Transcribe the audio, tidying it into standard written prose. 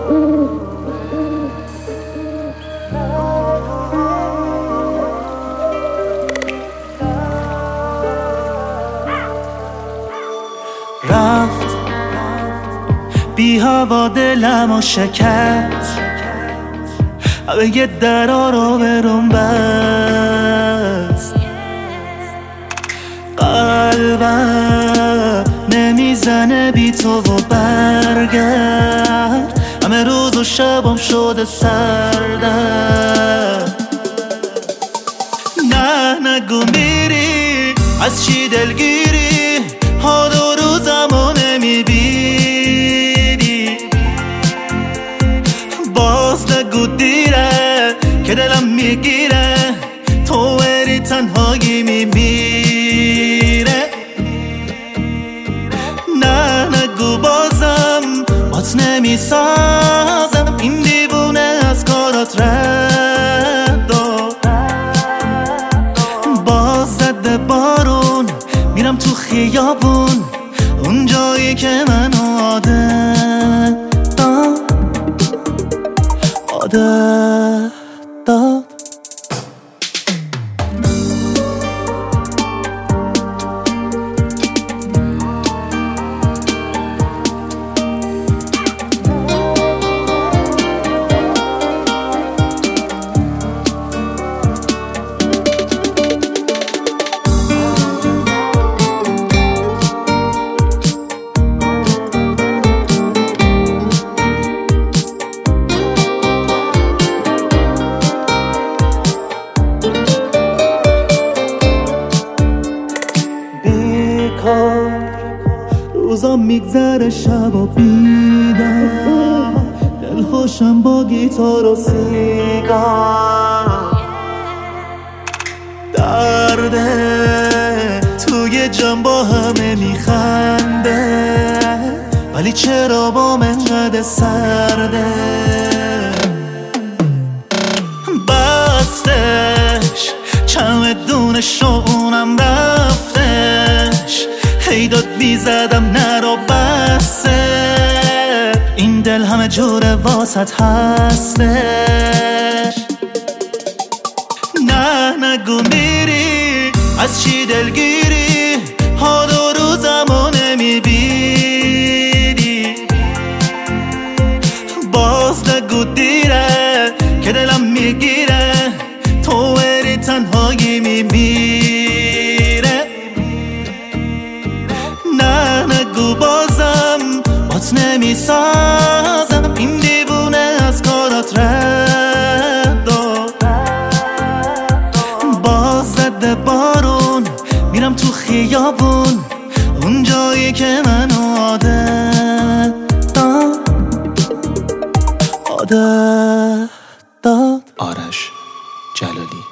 رفت بی هوا دلمو شکست، همه یه درا رو برون بست. قلبم نمیزنه بی تو و برگرد، همه روز و شبم شده سردم. نه نگو میری، از چی دلگیری؟ حال و روزمو نمیبینی. باز نگو دیره که دلم میگیره، تو بری تنهایی میمیره. نه نگو بازم بات نمیسازم، این دیوونه از کارات رد داد. باز زده بارون میرم تو خیابون، اون جایی که من عادت داد. روزا میگذره شبا بیدار، دل خوشم با گیتار و سیگار. درده توی جمع با همه میخنده، ولی چرا با من انقدر سرده؟ بستش چمدونش و اونم رفتش، هی داد میزدم نرو بسته، این دل همه جوره واسط هستش. نه نگو میری، از چی دلگیری؟ حال و روزمو نمیبینی. باز نگو دیره که دلم میگیره، تو بری تنهایی میمیره. نه نگو بازم بات نمیسازم، این دیوونه از کارات رد داد. باز زده بارون میرم تو خیابون، اون جایی که من عادت داد. آرش جلالی.